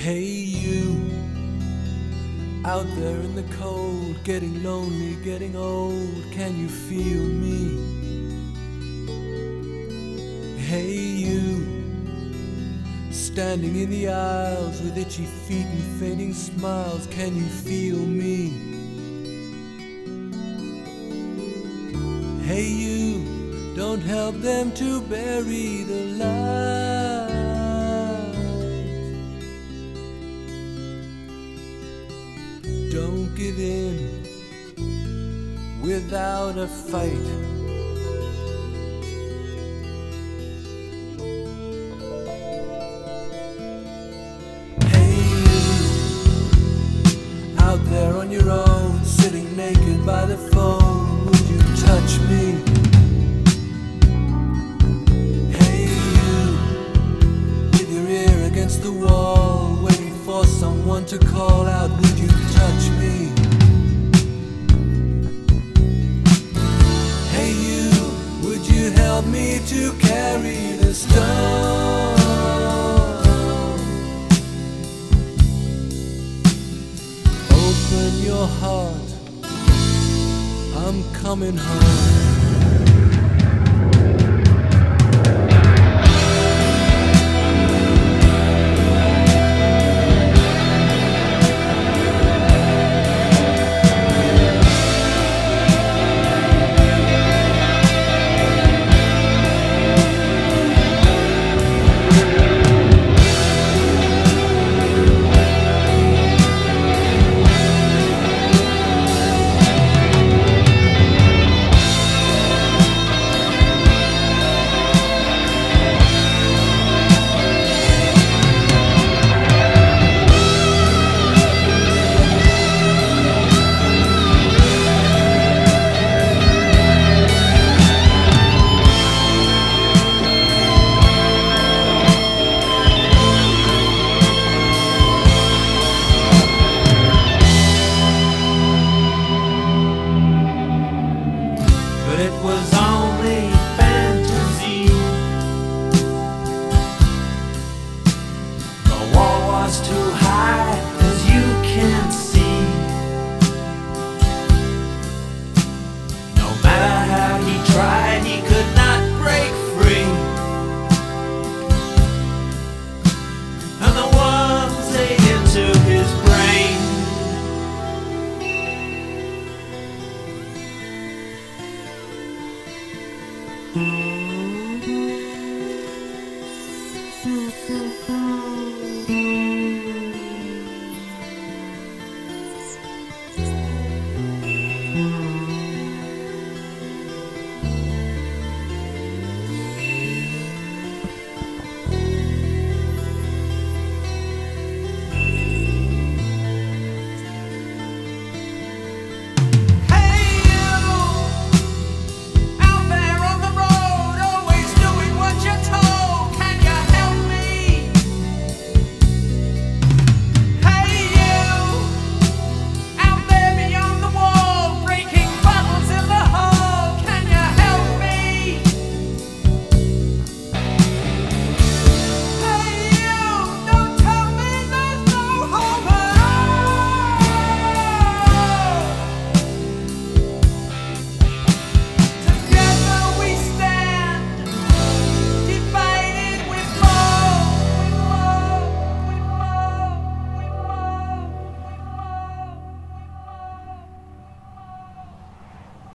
Hey you, out there in the cold, getting lonely, getting old, can you feel me? Hey you, standing in the aisles with itchy feet and fading smiles, can you feel me? Hey you, don't help them to bury the light. Don't give in without a fight. Hey you, out there on your own, sitting naked by the phone, would you touch me? Hey you, with your ear against the wall, waiting for someone to call out, would you touch me? Hey you, would you help me to carry the stone? Open your heart, I'm coming home. But it was only fantasy. The wall was too high, as you can see. No matter how he tried, he could not break free. And the worms ate into his brain. Mm-hmm.